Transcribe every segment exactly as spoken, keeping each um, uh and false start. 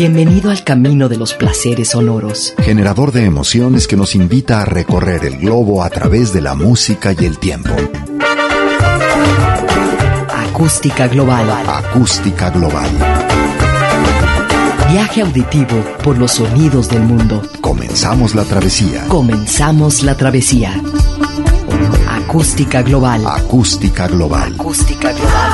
Bienvenido al camino de los placeres sonoros. Generador de emociones que nos invita a recorrer el globo a través de la música y el tiempo. Acústica Global. Acústica Global. Viaje auditivo por los sonidos del mundo. Comenzamos la travesía. Comenzamos la travesía. Acústica Global. Acústica Global. Acústica Global.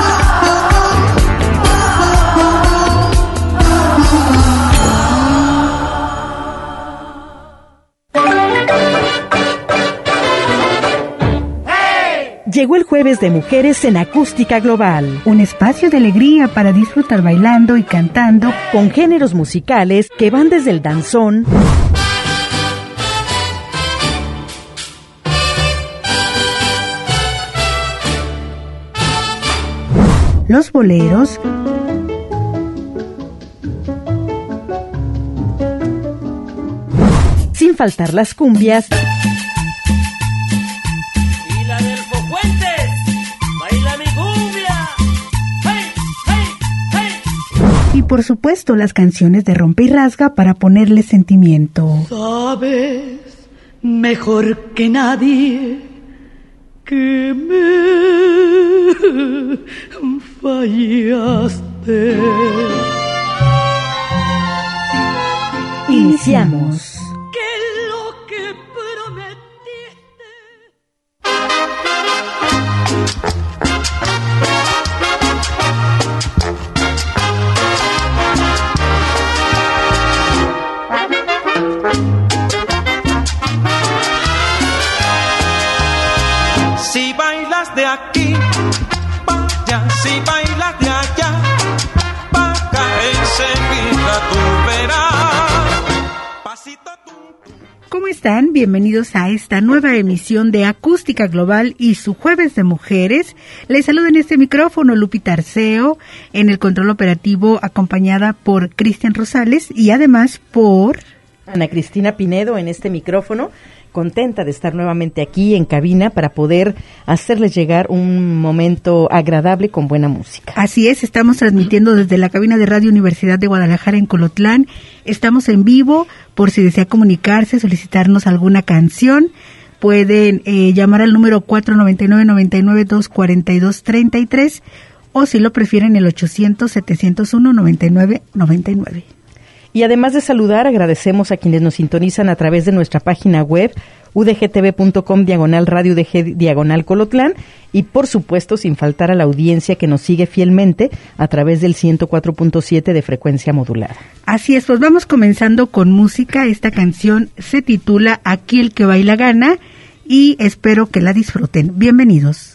Llegó el Jueves de Mujeres en Acústica Global, un espacio de alegría para disfrutar bailando y cantando con géneros musicales que van desde el danzón, los boleros, sin faltar las cumbias, y por supuesto las canciones de rompe y rasga para ponerle sentimiento. Sabes mejor que nadie que me fallaste. Iniciamos. Si bailas de aquí, vaya, si bailas de allá, vaca enseguida tú verás. Pasito tú. ¿Cómo están? Bienvenidos a esta nueva emisión de Acústica Global y su Jueves de Mujeres. Les saludo en este micrófono Lupita Arceo, en el control operativo acompañada por Cristian Rosales y además por Ana Cristina Pinedo en este micrófono. Contenta de estar nuevamente aquí en cabina para poder hacerles llegar un momento agradable con buena música. Así es, estamos transmitiendo desde la cabina de Radio Universidad de Guadalajara en Colotlán. Estamos en vivo, por si desea comunicarse, solicitarnos alguna canción. Pueden eh, llamar al número cuatro nueve nueve, nueve nueve dos, cuatro dos tres tres o si lo prefieren el ochocientos, setecientos uno, noventa y nueve noventa y nueve. Y además de saludar, agradecemos a quienes nos sintonizan a través de nuestra página web udgtv.com diagonal radio udg diagonal Colotlán y por supuesto sin faltar a la audiencia que nos sigue fielmente a través del ciento cuatro punto siete de frecuencia modulada. Así es, pues vamos comenzando con música. Esta canción se titula Aquí el que baila gana y espero que la disfruten. Bienvenidos.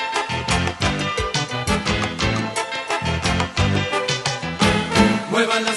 Muevan la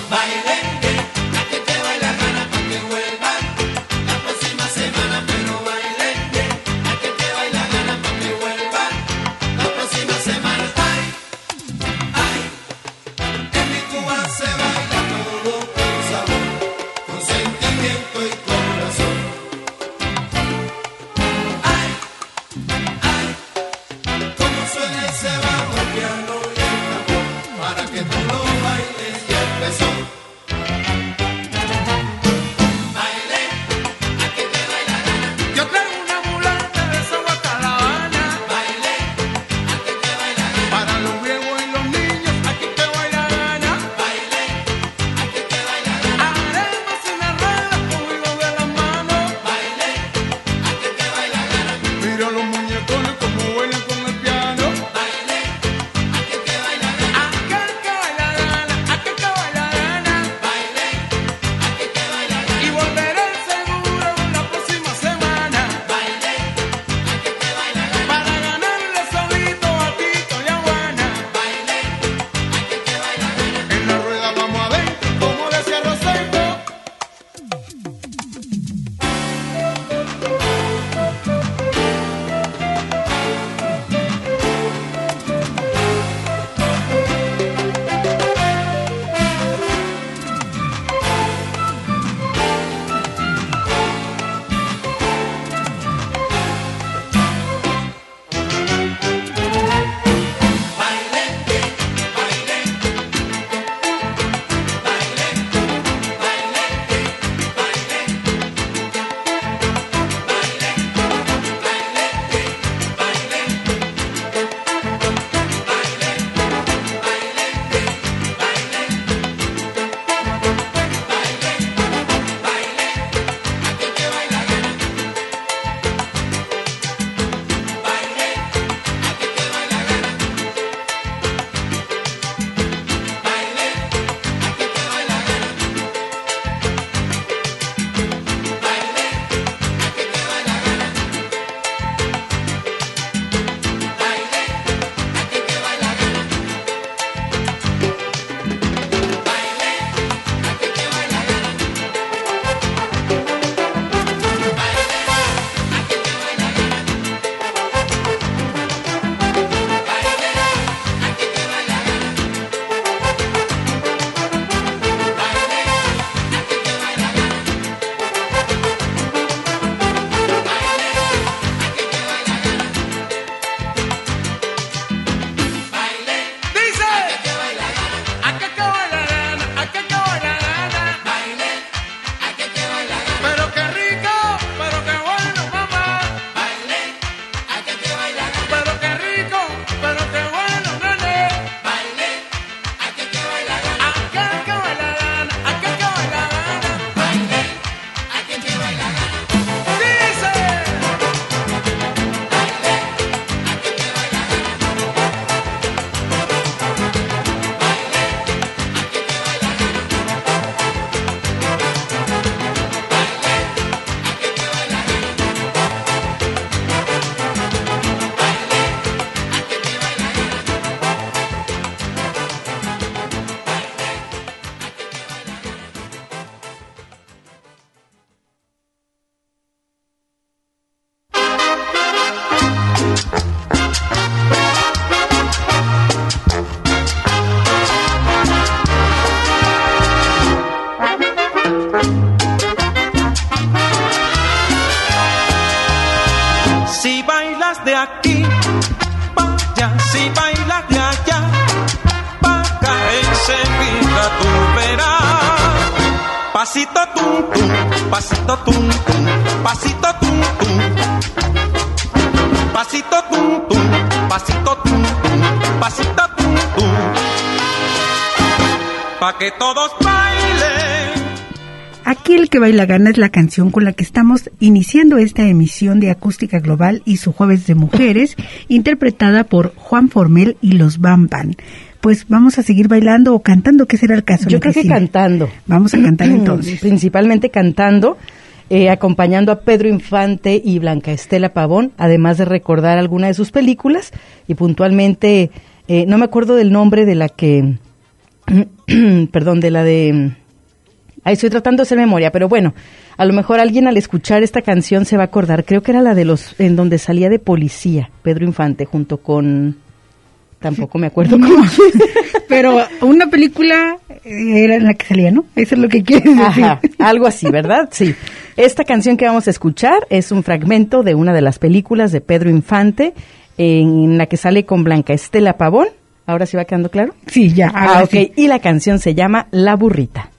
de aquí pa' allá, si bailas de allá pa' acá, enseguida tú verás. Pasito tum tum, pasito tum tum, pasito tum tum, pasito tum tum, pasito tum tum, pasito tum tum, pa' que todos bailen. Aquí el que baila gana es la canción con la que estamos iniciando esta emisión de Acústica Global y su Jueves de Mujeres, interpretada por Juan Formel y los Bam Bam. Pues vamos a seguir bailando o cantando, ¿qué será el caso? Yo creo que cantando. Vamos a cantar entonces. Principalmente cantando, eh, acompañando a Pedro Infante y Blanca Estela Pavón, además de recordar alguna de sus películas y puntualmente, eh, no me acuerdo del nombre de la que... perdón, de la de... Ahí estoy tratando de hacer memoria, pero bueno, a lo mejor alguien al escuchar esta canción se va a acordar. Creo que era la de los, en donde salía de policía, Pedro Infante, junto con... Tampoco me acuerdo cómo. Pero una película era en la que salía, ¿no? Eso es lo que quieres decir. Ajá, algo así, ¿verdad? Sí. Esta canción que vamos a escuchar es un fragmento de una de las películas de Pedro Infante, en la que sale con Blanca Estela Pavón. ¿Ahora sí va quedando claro? Sí, ya. Ah, ok. Sí. Y la canción se llama La Burrita.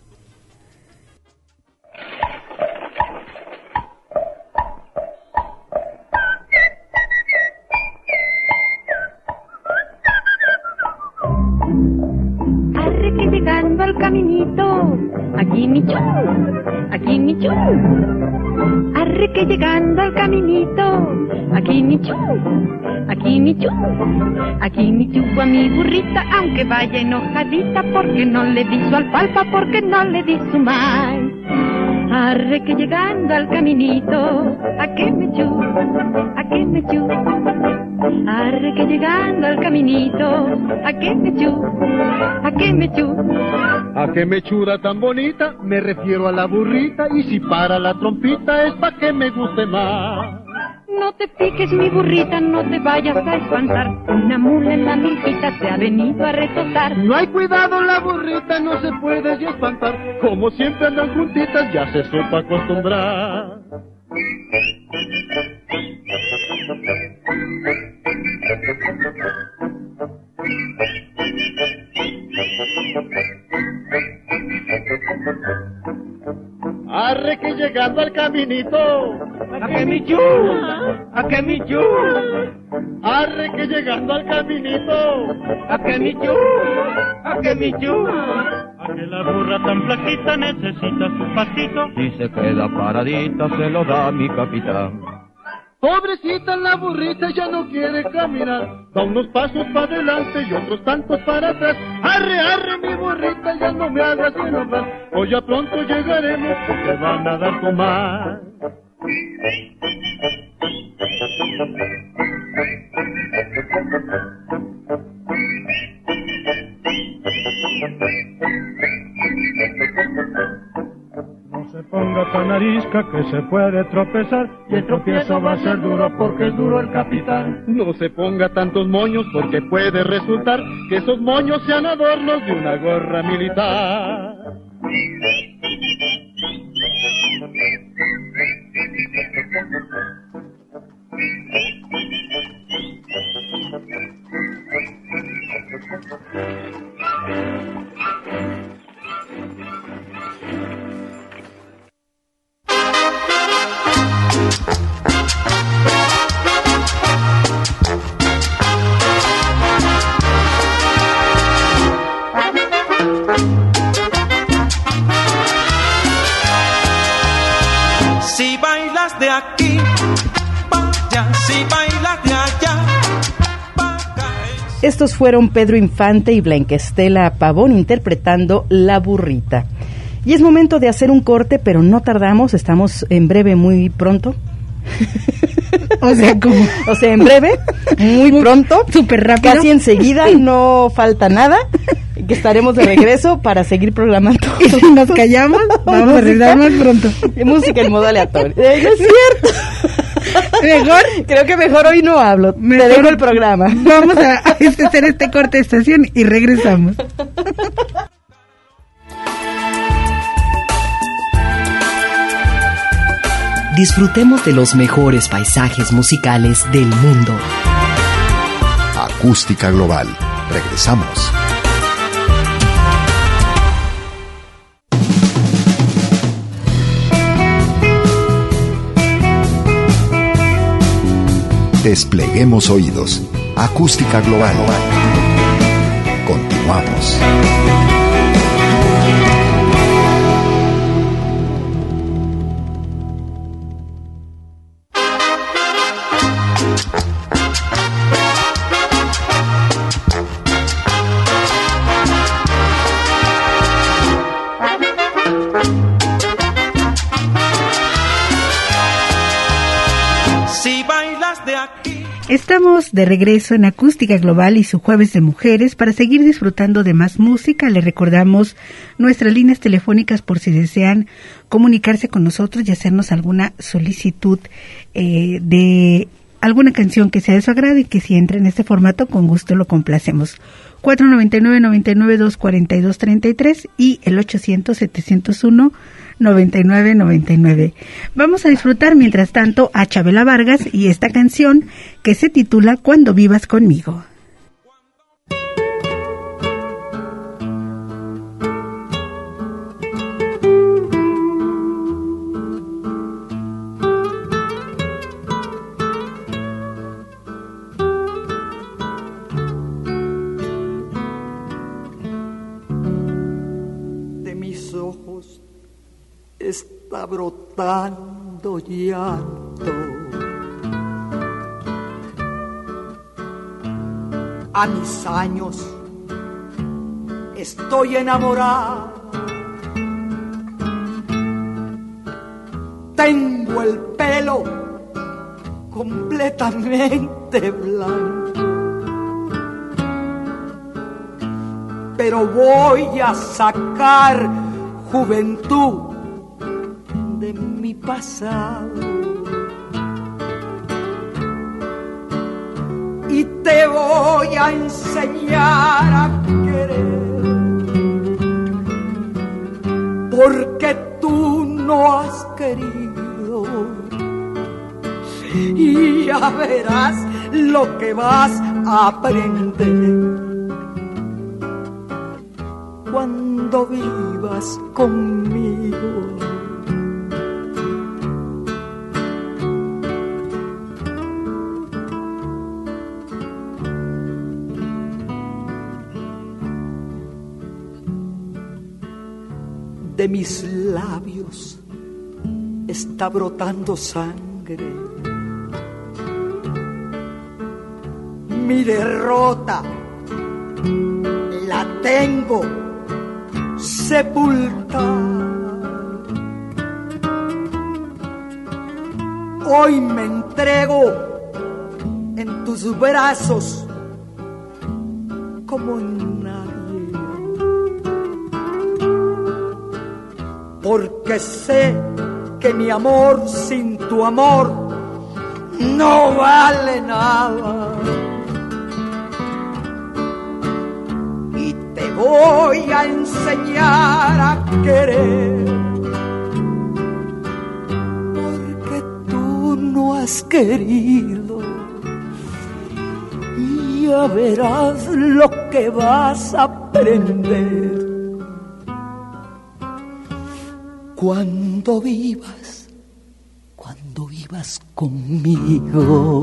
Arre que llegando al caminito, aquí mi chu, aquí mi chu. Arre que llegando al caminito, aquí mi chu, aquí mi chu. Aquí mi chu a mi burrita, aunque vaya enojadita, porque no le di su alfalfa, porque no le di su maíz. Arre que llegando al caminito, a que me chu, a que me chu. Arre que llegando al caminito, a que me chu, a que me chu. A que me chura tan bonita, me refiero a la burrita, y si para la trompita es pa' que me guste más. No te piques mi burrita, no te vayas a espantar, una mula en la milpita se ha venido a retosar. No hay cuidado, la burrita no se puede ya espantar, como siempre andan juntitas ya se supo acostumbrar. Arre que llegando al caminito, a que mi chu, a que mi chu. Arre que llegando al caminito, a que mi chu, a que mi chu. A que la burra tan flaquita necesita su pasito, y se queda paradita, se lo da mi capitán. Pobrecita la burrita ya no quiere caminar, da unos pasos para adelante y otros tantos para atrás. Arre, arre mi burrita, ya no me hagas enojar, hoy ya pronto llegaremos, te van a dar tomar. No se ponga tan arisca que se puede tropezar, y el tropiezo va a ser duro porque es duro el capitán. No se ponga tantos moños porque puede resultar que esos moños sean adornos de una gorra militar. Si bailas de aquí, vaya, si bailas de allá, vaya. Estos fueron Pedro Infante y Blanca Estela Pavón interpretando La Burrita. Y es momento de hacer un corte, pero no tardamos, estamos en breve, muy pronto. O sea, como... O sea, en breve, muy pronto, súper rápido, casi enseguida, no falta nada, que estaremos de regreso para seguir programando. Y si nos callamos, vamos a regresar más pronto. Música en modo aleatorio. Eh, no es cierto. Mejor. Creo que mejor hoy no hablo. Mejor Te dejo el programa. Vamos a, a hacer este corte de estación y regresamos. Disfrutemos de los mejores paisajes musicales del mundo. Acústica Global. Regresamos. Despleguemos oídos. Acústica Global. Continuamos. Estamos de regreso en Acústica Global y su Jueves de Mujeres. Para seguir disfrutando de más música, les recordamos nuestras líneas telefónicas por si desean comunicarse con nosotros y hacernos alguna solicitud eh, de alguna canción que sea de su agrado y que si entra en este formato, con gusto lo complacemos. cuatro noventa y nueve, noventa y nueve, doscientos cuarenta y dos, treinta y tres y el ochocientos, setecientos uno, noventa y nueve noventa y nueve. Vamos a disfrutar mientras tanto a Chabela Vargas y esta canción que se titula Cuando vivas conmigo. Está brotando llanto. A mis años estoy enamorada. Tengo el pelo completamente blanco, pero voy a sacar juventud de mi pasado y te voy a enseñar a querer, porque tú no has querido, y ya verás lo que vas a aprender cuando vivas conmigo. De mis labios está brotando sangre. Mi derrota la tengo sepultada. Hoy me entrego en tus brazos como nadie, porque sé que mi amor sin tu amor no vale nada. Y te voy a enseñar a querer, porque tú no has querido, y ya verás lo que vas a aprender cuando vivas, cuando vivas conmigo.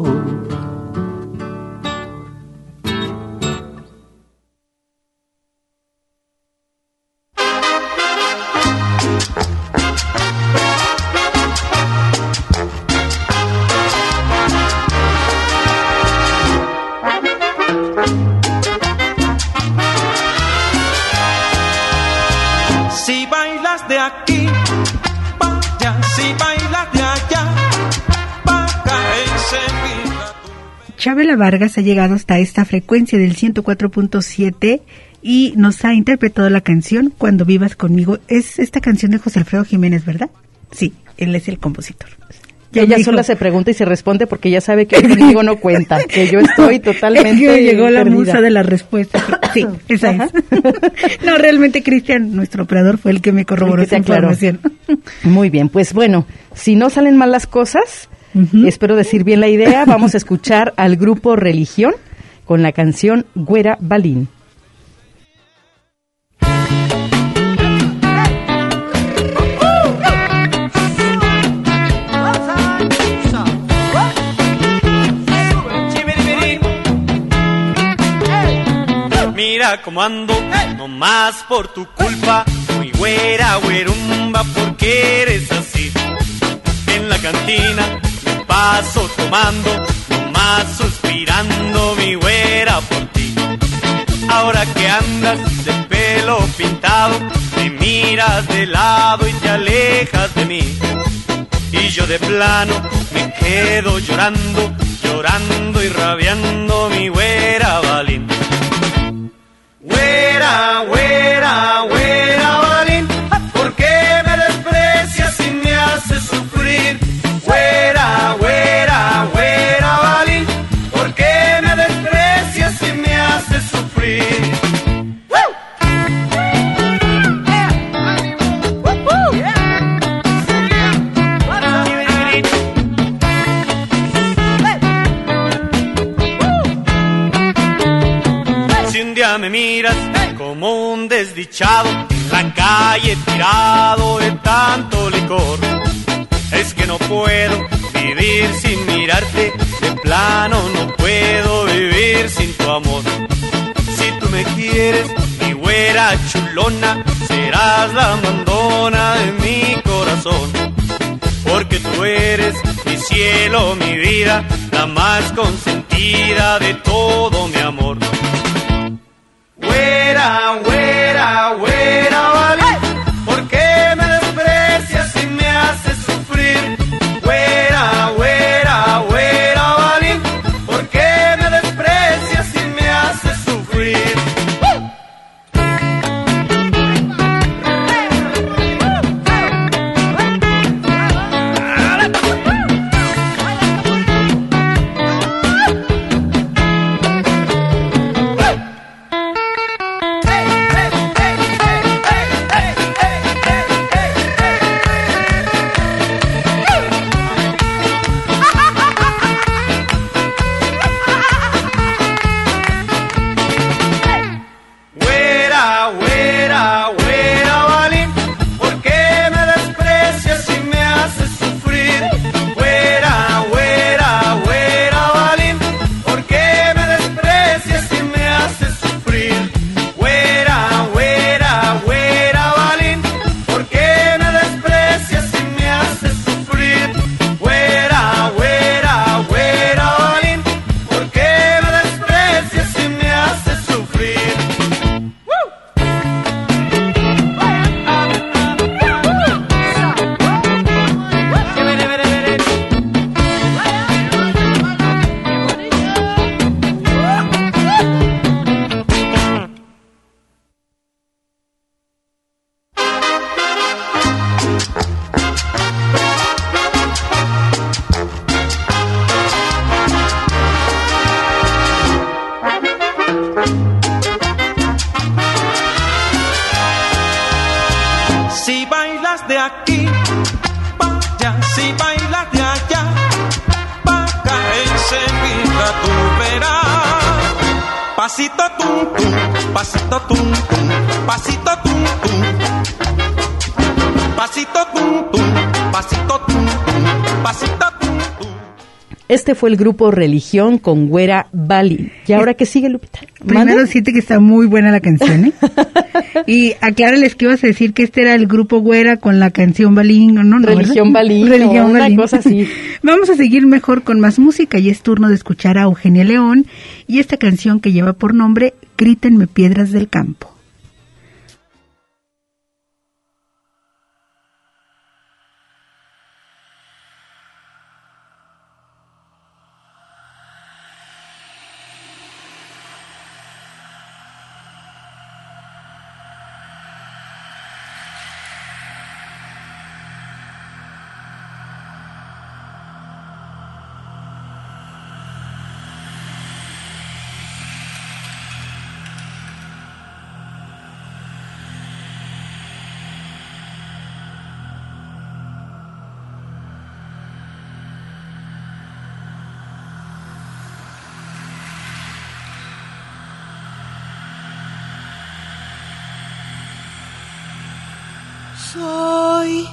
Chabela Vargas ha llegado hasta esta frecuencia del ciento cuatro punto siete y nos ha interpretado la canción Cuando vivas conmigo. Es esta canción de José Alfredo Jiménez, ¿verdad? Sí, él es el compositor. Ya ella sola se pregunta y se responde porque ya sabe que conmigo no cuenta, que yo estoy totalmente yo llegó la perdida. Musa de la respuesta. Sí, esa es. No, realmente Cristian, nuestro operador, fue el que me corroboró esa información. Muy bien, pues bueno, si no salen mal las cosas, uh-huh. espero decir bien la idea, vamos a escuchar al grupo Religión con la canción Güera Balín. Mira cómo ando, no más por tu culpa, muy güera, güerumba, porque eres así. En la cantina me paso tomando, no más suspirando, mi güera, por ti. Ahora que andas de pelo pintado, me miras de lado y te alejas de mí. Y yo de plano me quedo llorando, llorando. llorando y rabiando mi güera Balín. Güera, güera, güera Balín, ¿por qué me desprecias y me haces sufrir? Güera, güera, güera Balín, ¿por qué me desprecias y me haces sufrir? Si un día me miras como un desdichado en la calle tirado de tanto licor, es que no puedo vivir sin mirarte, de plano no puedo vivir sin tu amor. Si tú me quieres, mi güera chulona, serás la mandona de mi corazón, porque tú eres mi cielo, mi vida, la más consentida de todo mi amor. Güera, güera, güera Balín, ¿por qué me desprecias y me haces sufrir? Güera, güera, güera Balín, ¿por qué me desprecias y me haces sufrir? Pasito tum tum, pasito tum tum, pasito tum tum, pasito tum tum, pasito tum tum, pasito tum tum. Este fue el grupo Religión con Güera Balín. ¿Y ahora qué sigue, Lupita? Primero siente que está muy buena la canción, ¿eh? Y aclárales que ibas a decir que este era el grupo Güera con la canción Balín, ¿no? no Religión ¿verdad? Balín, Religión una Balín. cosa así. Vamos a seguir mejor con más música y es turno de escuchar a Eugenia León y esta canción que lleva por nombre Grítenme piedras del campo. Soy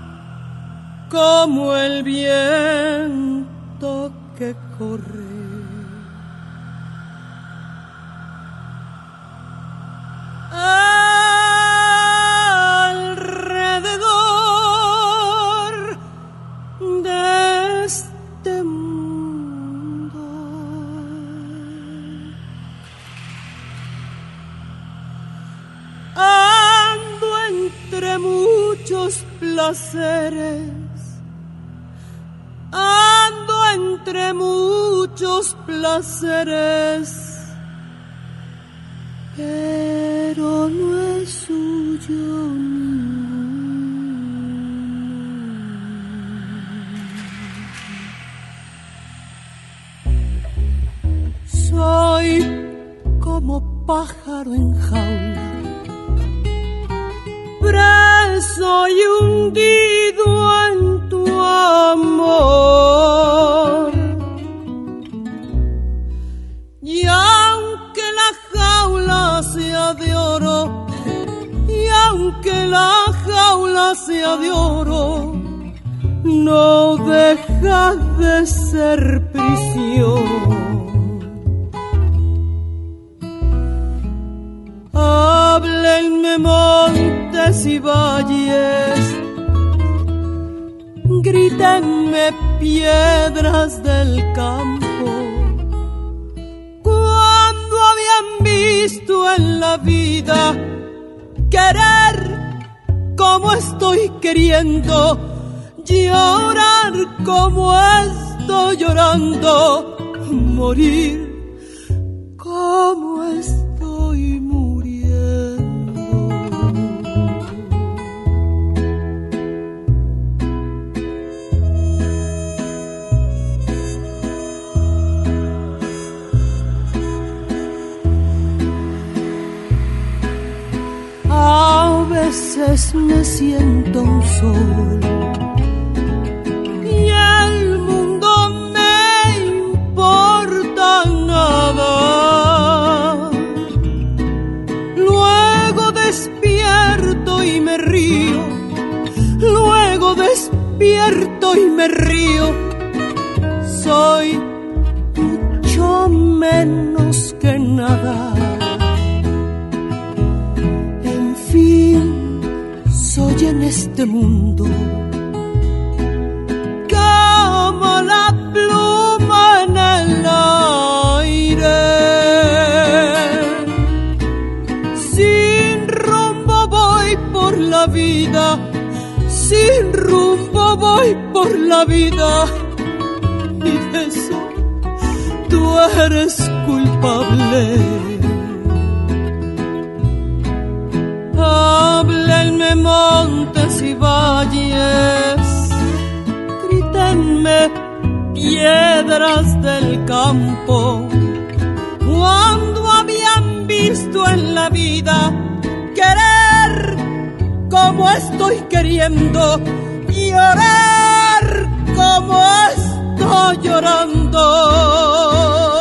como el viento que corre alrededor de este mundo. Ando entre muchos placeres, ando en entre muchos placeres, pero no es suyo ninguno. Soy como pájaro en jaula, preso y hundido en tu amor. Y aunque la jaula sea de oro, y aunque la jaula sea de oro, no deja de ser prisión. Háblenme montes y valles, grítenme piedras del campo. Cuando habían visto en la vida querer como estoy queriendo, llorar como estoy llorando, morir como estoy muriendo. A veces me siento un sol y el mundo me importa nada. Luego despierto y me río, luego despierto y me río. Soy mucho menos que nada. Soy en este mundo como la pluma en el aire. Sin rumbo voy por la vida, sin rumbo voy por la vida. Y de eso tú eres culpable. Háblenme montes y valles, grítenme piedras del campo. Cuando habían visto en la vida querer como estoy queriendo, llorar como estoy llorando.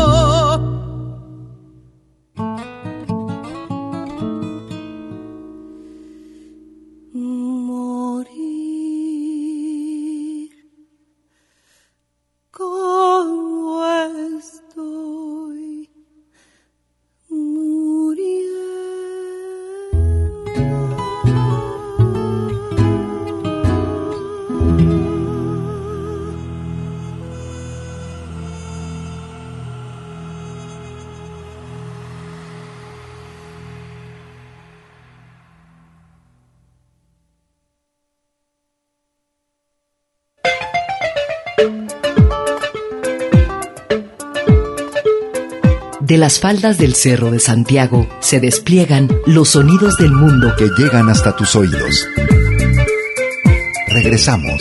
De las faldas del Cerro de Santiago se despliegan los sonidos del mundo que llegan hasta tus oídos. Regresamos.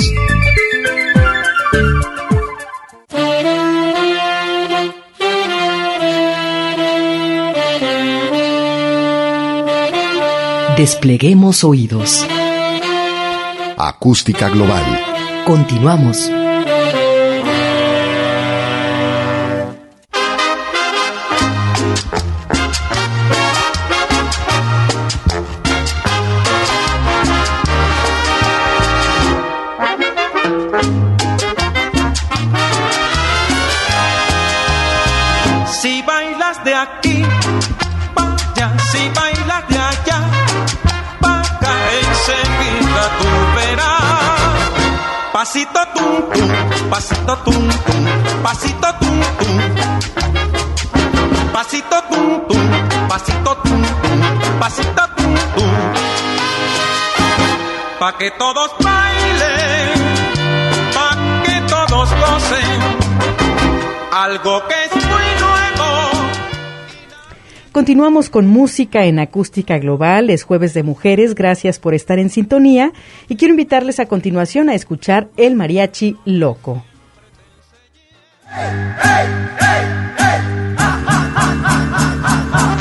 Despleguemos oídos. Acústica global. Continuamos. Pasito tum tum, pasito tum tum, pasito tum tum. Pasito tum tum, pasito tum tum, pasito tum tum. Pa' que todos bailen, pa' que todos gocen. algo que es muy nuevo. Continuamos con música en Acústica Global, es Jueves de Mujeres, gracias por estar en sintonía y quiero invitarles a continuación a escuchar El Mariachi Loco. Hey, hey, hey, hey. Ah, ah, ah, ah, ah, ah, ah.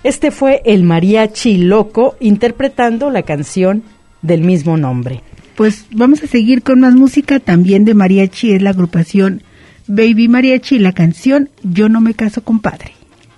Este fue el Mariachi Loco interpretando la canción del mismo nombre. Pues vamos a seguir con más música también de mariachi, es la agrupación Baby Mariachi y la canción Yo no me caso, compadre.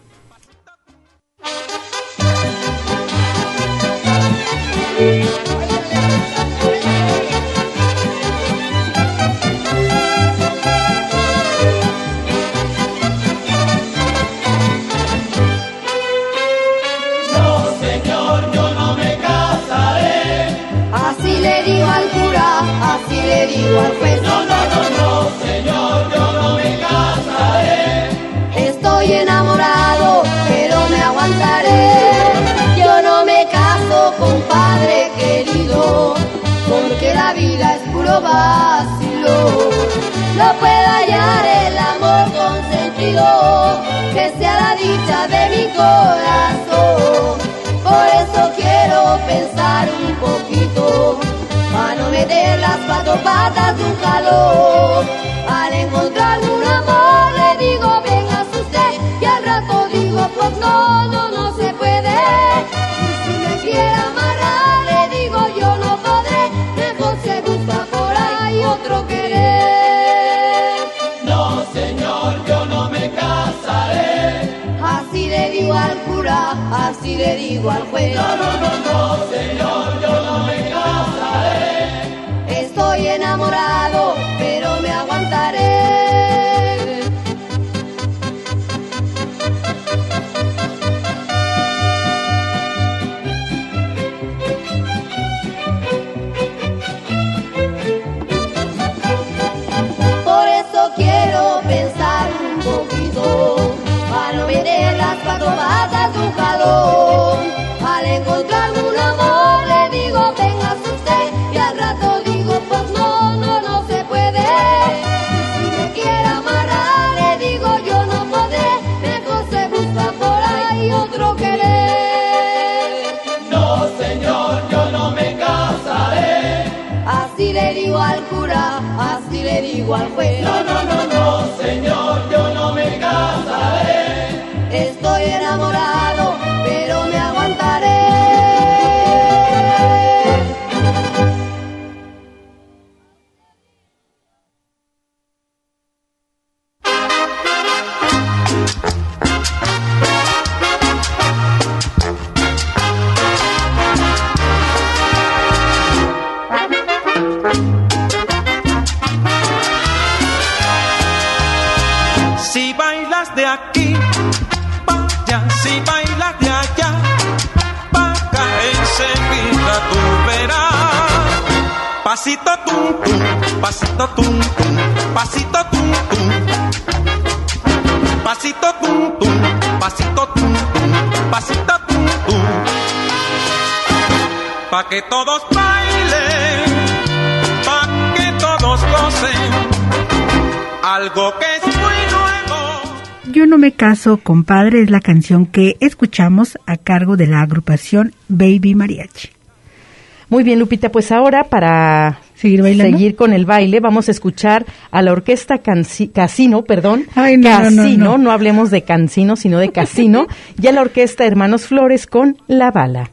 Así le digo al juez, no, no, no, no, señor, yo no me casaré. Estoy enamorado, pero me aguantaré. Yo no me caso, compadre querido, porque la vida es puro vacilo. No puedo hallar el amor consentido, que sea la dicha de mi corazón. Por eso quiero pensar un poquito, para no meter las cuatro patas de un jalón. Al encontrar un amor le digo venga usted, y al rato digo pues no, no, no se puede. Y si me quiere amarrar le digo yo no podré, mejor se busca por ahí otro querer. No señor, yo no me casaré. Así le digo al cura, así le digo al juez. No, no, no, no señor, yo no me casaré. Estoy enamorado, pero me aguantaré. Por eso quiero pensar un poquito, para no meter las cuatro patas de un jalón. Al encontrar un amor le digo venga usted, y al rato digo pues no, no, no se puede. Y si me quiere amarrar le digo yo no podré, mejor se busca por ahí otro querer. No señor, yo no me casaré. Así le digo al cura, así le digo al juez. No, no, no, no señor, yo no me casaré. Estoy enamorado, pero me aguantaré. Si bailas de aquí, vaya, si bailas de allá, pa' acá enseguida tú verás. Pasito tum tum, pasito tum tum, pasito tum tum. Pasito tum tum, pasito tum tum, pasito tum tum. Pa' que todos bailen, pa' que todos gocen, algo que es muy nuevo. Yo no me caso, compadre, es la canción que escuchamos a cargo de la agrupación Baby Mariachi. Muy bien, Lupita, pues ahora para seguir bailando, seguir con el baile, vamos a escuchar a la orquesta Canci- Casino, perdón, Ay, no, Casino, no, no, no. no hablemos de Cancino, sino de Casino, y a la orquesta Hermanos Flores con La Bala.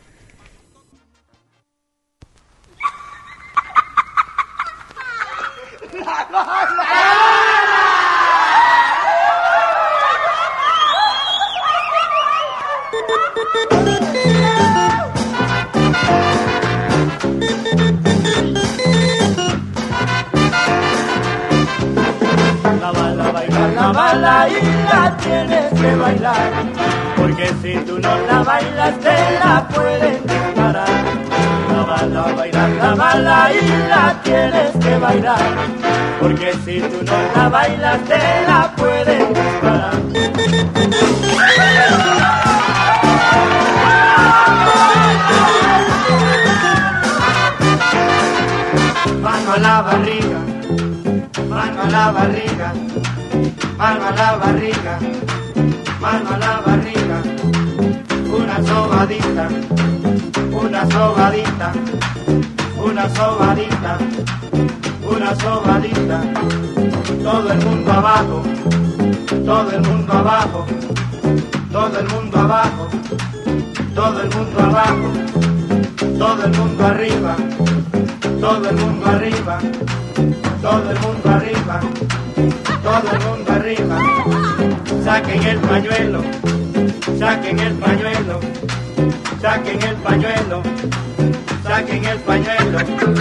La bala, bailar la bala y la tienes que bailar, porque si tú no la bailas te la pueden disparar. La bala, bailar la bala y la tienes que bailar, porque si tú no la bailas te la pueden disparar. Mano a la barriga, mano a la barriga, mano a la barriga, mano a la barriga, una sobadita, una sobadita, una sobadita, una sobadita, todo el mundo abajo, todo el mundo abajo, todo el mundo abajo, todo el mundo abajo, todo el mundo arriba, todo el mundo arriba, todo el mundo arriba, todo el mundo arriba. Saquen el pañuelo, saquen el pañuelo, saquen el pañuelo, saquen el pañuelo.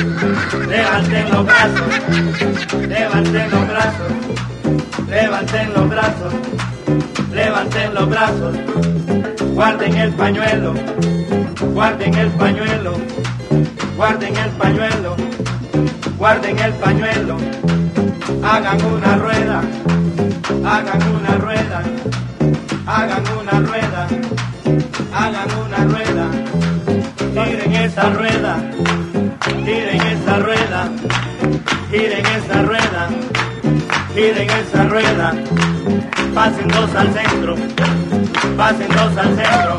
Levanten los brazos, levanten los brazos, levanten los brazos, levanten los brazos. Guarden el pañuelo, guarden el pañuelo, guarden el pañuelo, guarden el pañuelo. Hagan una rueda, hagan una rueda, hagan una rueda, hagan una rueda. Tiren esa rueda, tiren esa rueda, tiren esa rueda, tiren esa rueda. Pasen dos al centro, pasen dos al centro,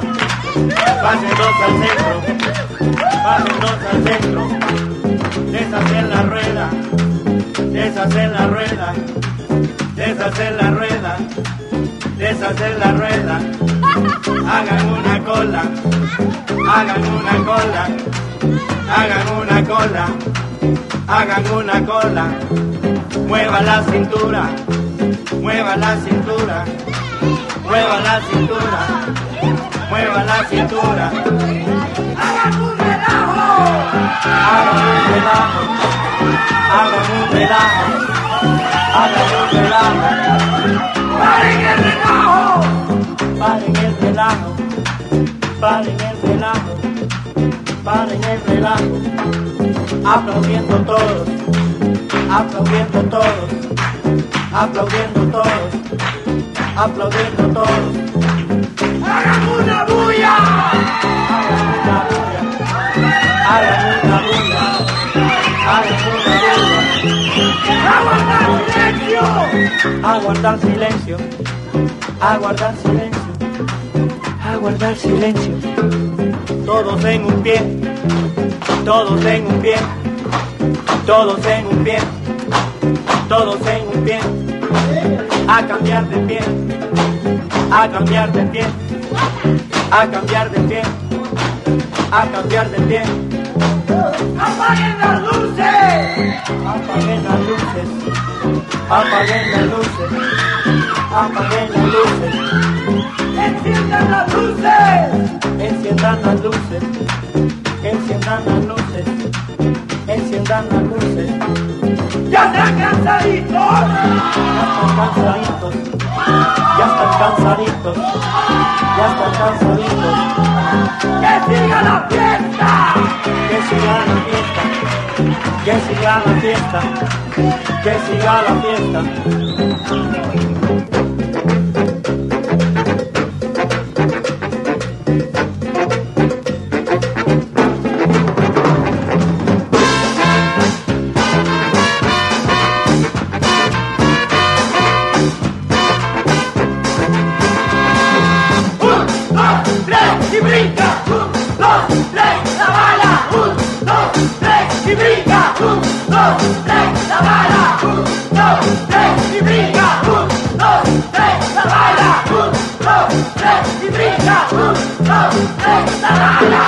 pasen dos al centro, pasen dos al centro. Deshacen la rueda, deshacen la rueda, deshacen la rueda, deshacen la rueda. Hagan una cola, hagan una cola, hagan una cola, hagan una cola. Mueva la cintura, mueva la cintura, mueva la cintura, mueva la cintura. ¡Hagan un relajo! Hagan un relajo, hagan un relajo, hagan un relajo. ¡Paren el relajo! Paren el relajo, paren el relajo, paren el relajo. Aplaudiendo todos, aplaudiendo todos, aplaudiendo todos, aplaudiendo todos. ¡Hagan una bulla! Hagan una bulla, hagan una bulla, hagan una bulla. Aguardar silencio, aguardar silencio, aguardar silencio. Todos en un pie, todos en un pie, todos en un pie, todos en un pie. A cambiar de pie, a cambiar de pie, a cambiar de pie, a cambiar de pie. ¡Apaguen las luces! Apaguen las luces, apaguen las luces, apaguen las luces. ¡Enciendan las luces! Enciendan las luces, enciendan las luces, enciendan las luces. ¡Ya están cansaditos! Ya están cansaditos, ya están cansaditos, ya están cansaditos. ¡Que siga la fiesta! Que siga la fiesta, que siga la fiesta, que siga la fiesta. Y brinca, un, dos, tres, la bala, un, dos, tres, y brinca, un, dos, tres, la bala, un, dos, tres, y brinca, un, dos, tres, la bala, un, dos, tres, y brinca, un, dos, tres, la bala.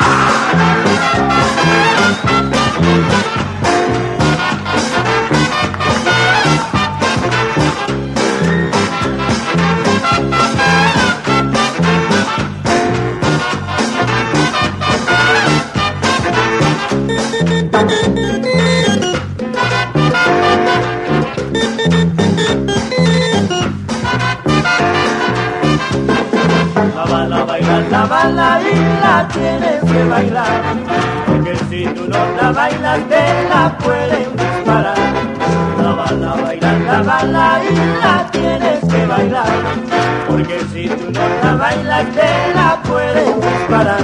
La bala y la tienes que bailar, porque si tú no la bailas te la pueden disparar. La bala, bailar la bala y la tienes que bailar, porque si tú no la bailas te la pueden disparar.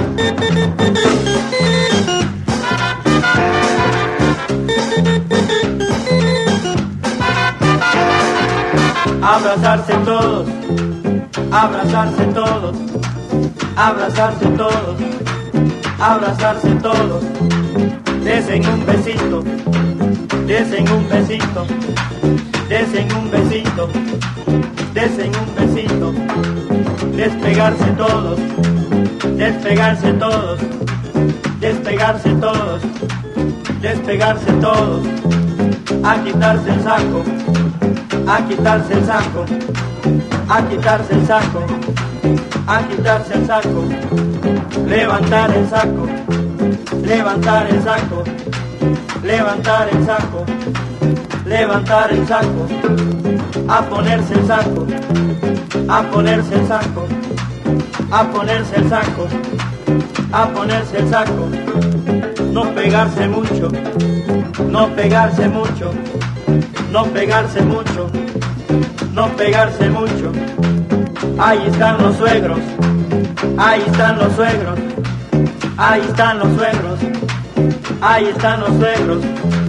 Abrazarse todos, abrazarse todos, abrazarse todos, abrazarse todos. Desen un besito, desen un besito, desen un besito, desen un besito, despegarse todos, despegarse todos, despegarse todos, despegarse todos, a quitarse el saco, a quitarse el saco, a quitarse el saco, a quitarse el saco, levantar el saco, levantar el saco, levantar el saco, levantar el saco, a ponerse el saco, a ponerse el saco, a ponerse el saco, a ponerse el saco, no pegarse mucho, no pegarse mucho, no pegarse mucho, no pegarse mucho. Ahí están los suegros, ahí están los suegros, ahí están los suegros, ahí están los suegros.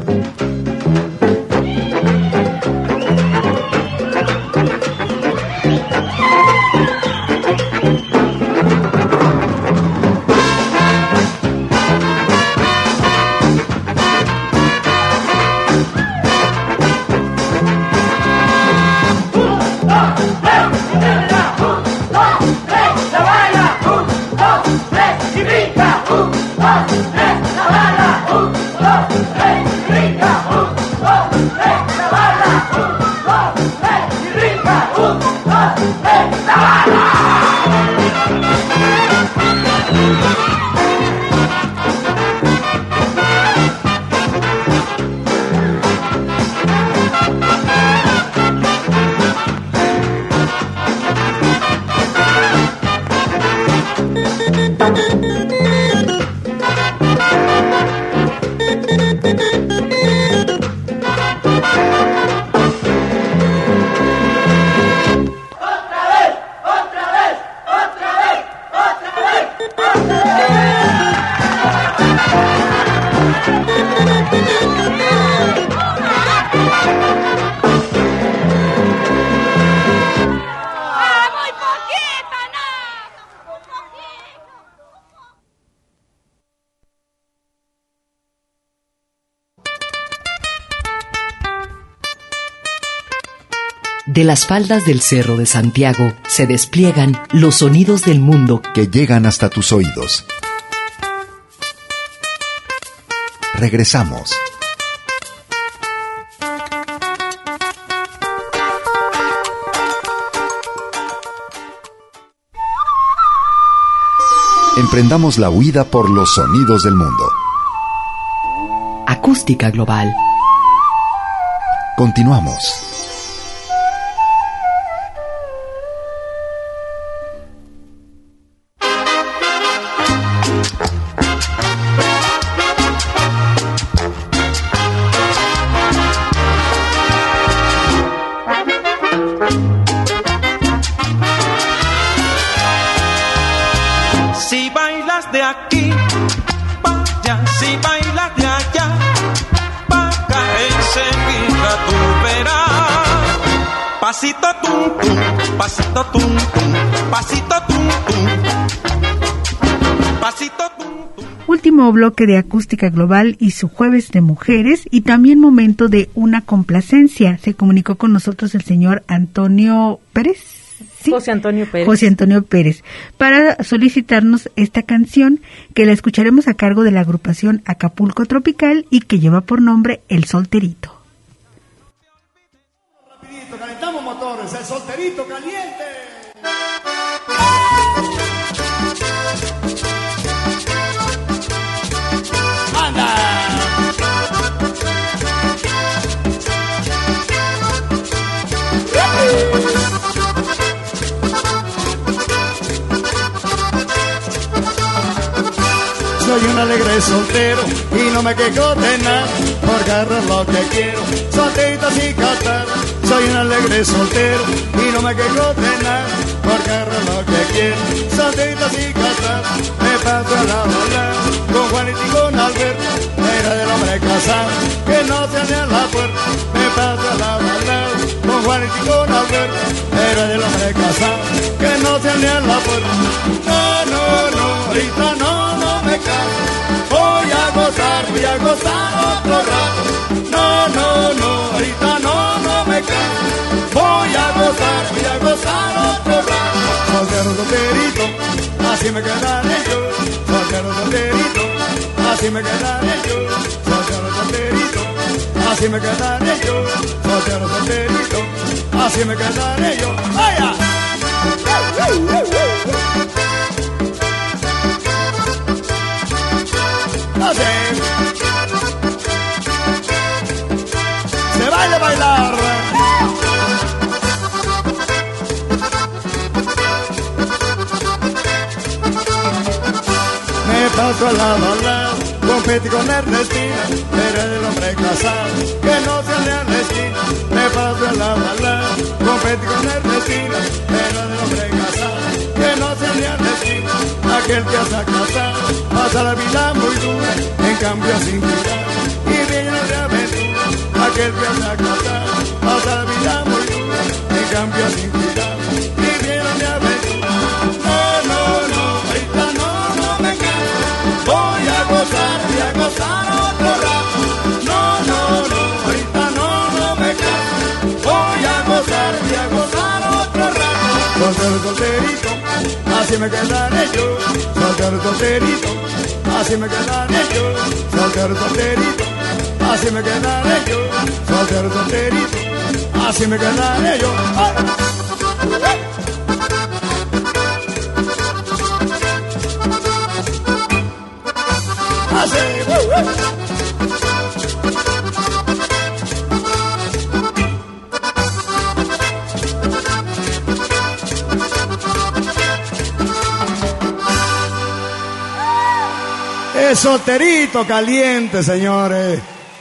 De las faldas del Cerro de Santiago se despliegan los sonidos del mundo que llegan hasta tus oídos. Regresamos. Emprendamos la huida por los sonidos del mundo. Acústica Global. Continuamos. Pasito tum tum, pasito tum tum, pasito tum tum, pasito tum tum. Último bloque de Acústica Global y su Jueves de Mujeres, y también momento de una complacencia. Se comunicó con nosotros el señor Antonio Pérez. ¿Sí? José Antonio Pérez. José Antonio Pérez, para solicitarnos esta canción que la escucharemos a cargo de la agrupación Acapulco Tropical y que lleva por nombre El Solterito. Calentamos motores, el solterito caliente. ¡Anda! Soy un alegre soltero y no me quejo de nada, porque agarrar lo que quiero, solterito sin catar. Soy un alegre soltero y no me quejo de nada, porque agarrar lo que quiero, solterito sin catar. Me paso a la bola con Juanito y con Alberto, era del hombre casado que no se abre a la puerta. Me paso a la bola con Juanito y con Alberto, era del hombre casado que no se abre a la puerta. No, no, no, ahorita no, no me caso. Voy a gozar, voy a gozar otro rato. No, no, no, ahorita no, no me caso. Voy a gozar, voy a gozar otro rato. Soltero, así me quedaré yo, soltero solterito, así me quedaré yo, soltero solterito, así me quedaré yo, soltero solterito, así me quedaré yo. ¡Vaya! Así se baila bailar. Me paso al lado al lado, competí con Ernestina, era el hombre casado, que no se le a la esquina. Me paso al lado al lado, competí con Ernestina, era el hombre casado, que no se le a la esquina. Aquel que se ha casado, pasa la vida muy dura, en cambio sin cuidado, y lleno de aventura. Aquel que se ha casado, pasa la vida muy dura, en cambio sin cuidado, y lleno de aventura. No, no, no, ahorita no, no me canso, voy a gozar y a gozar otro rato. No, no, no, ahorita no, no me canso, voy a gozar y a gozar otro rato. Soltero, solterito, así me quedaré yo, soltero, solterito, así me quedaré yo, soltero, solterito, así me quedaré yo, soltero, solterito, así me quedaré yo. ¡Ay! Así, uh, uh. Es solterito caliente, señores.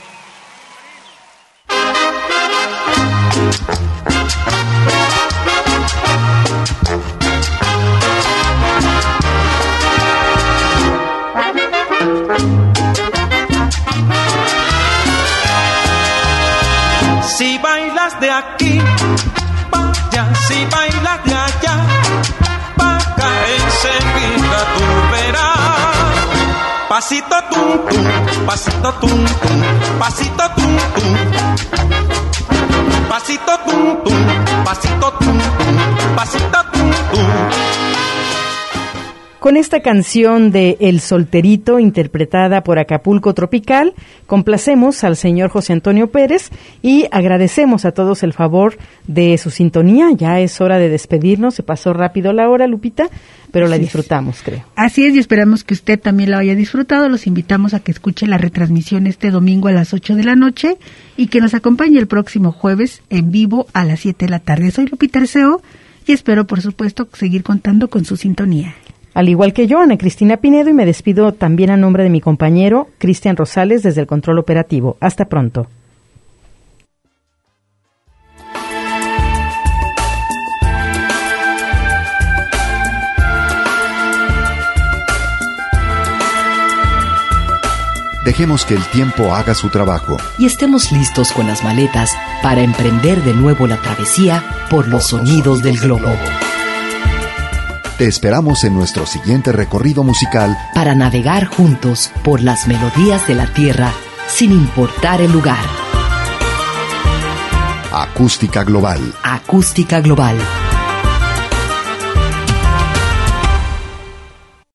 Si bailas de aquí, pa' allá, si bailas de allá, pa' acá enseguida tú verás. Pasito tum tum, pasito tum tum, pasito tum tum, pasito tum tum, pasito tum tum, pasito tum tum. Con esta canción de El Solterito, interpretada por Acapulco Tropical, complacemos al señor José Antonio Pérez y agradecemos a todos el favor de su sintonía. Ya es hora de despedirnos, se pasó rápido la hora, Lupita, pero la disfrutamos, creo. Así es, y esperamos que usted también la haya disfrutado. Los invitamos a que escuche la retransmisión este domingo a las ocho de la noche y que nos acompañe el próximo jueves en vivo a las siete de la tarde. Soy Lupita Arceo y espero, por supuesto, seguir contando con su sintonía. Al igual que yo, Ana Cristina Pinedo, y me despido también a nombre de mi compañero Cristian Rosales desde el control operativo. Hasta pronto. Dejemos que el tiempo haga su trabajo. Y estemos listos con las maletas para emprender de nuevo la travesía por los sonidos del globo. Te esperamos en nuestro siguiente recorrido musical para navegar juntos por las melodías de la tierra sin importar el lugar. Acústica Global. Acústica Global.